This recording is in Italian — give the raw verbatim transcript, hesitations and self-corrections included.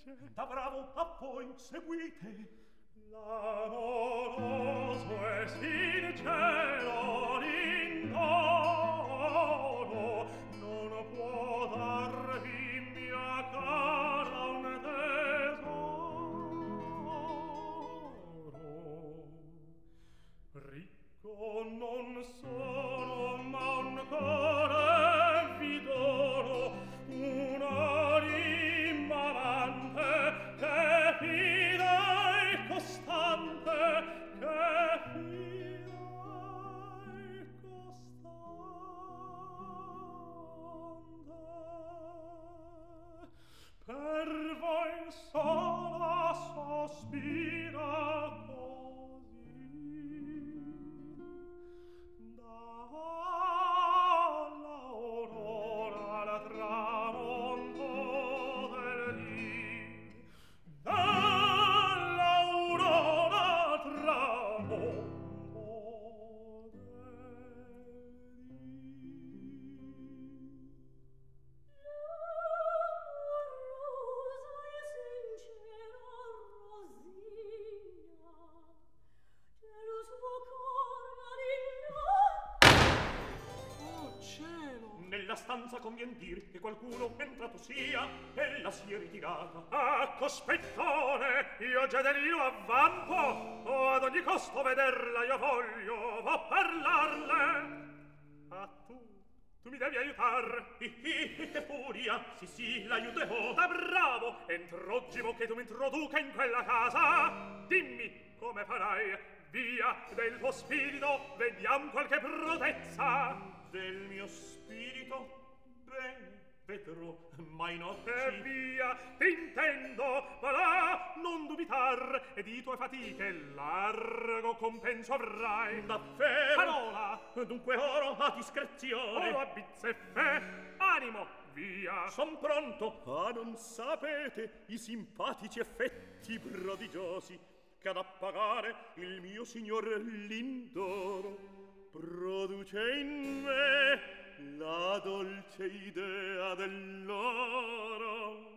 felice. Da bravo a voi seguite. L'amoroso è sincero l'indoro, non può darvi mia cara un tesoro. Ricco non sono, ma un cuore vi dono, un'anima amante che fida e costante, che fida e costante. Per voi sola sospira così, dall'aurora al tramonto del dì, dall'aurora al tramonto del dì. L'amorosa e sincera Rosina, cielo suo cuore all'inno. Oh cielo! Nella stanza convien dir che qualcuno entrato sia, ella si è ritirata. Ecco, spettone, io già deliro avvampo, o ad ogni costo vederla io voglio, vo parlarle. Ah, tu, tu mi devi aiutar. Hi, hi, che furia! Sì, sì, l'aiuterò. Da bravo, entroggimo che tu mi introduca in quella casa. Dimmi, come farai? Via del tuo spirito, vediam qualche prodezza. Del mio spirito? Bene, vedrò, ma in occhi. E via, t'intendo, ma là non dubitar, e di tue fatiche largo compenso avrai. Davvero? Parola! Dunque oro a discrezione. Oro a bizze fe, animo, via. Son pronto. Ah, non sapete i simpatici effetti prodigiosi che ad appagare il mio signor Lindoro produce in me la dolce idea dell'oro.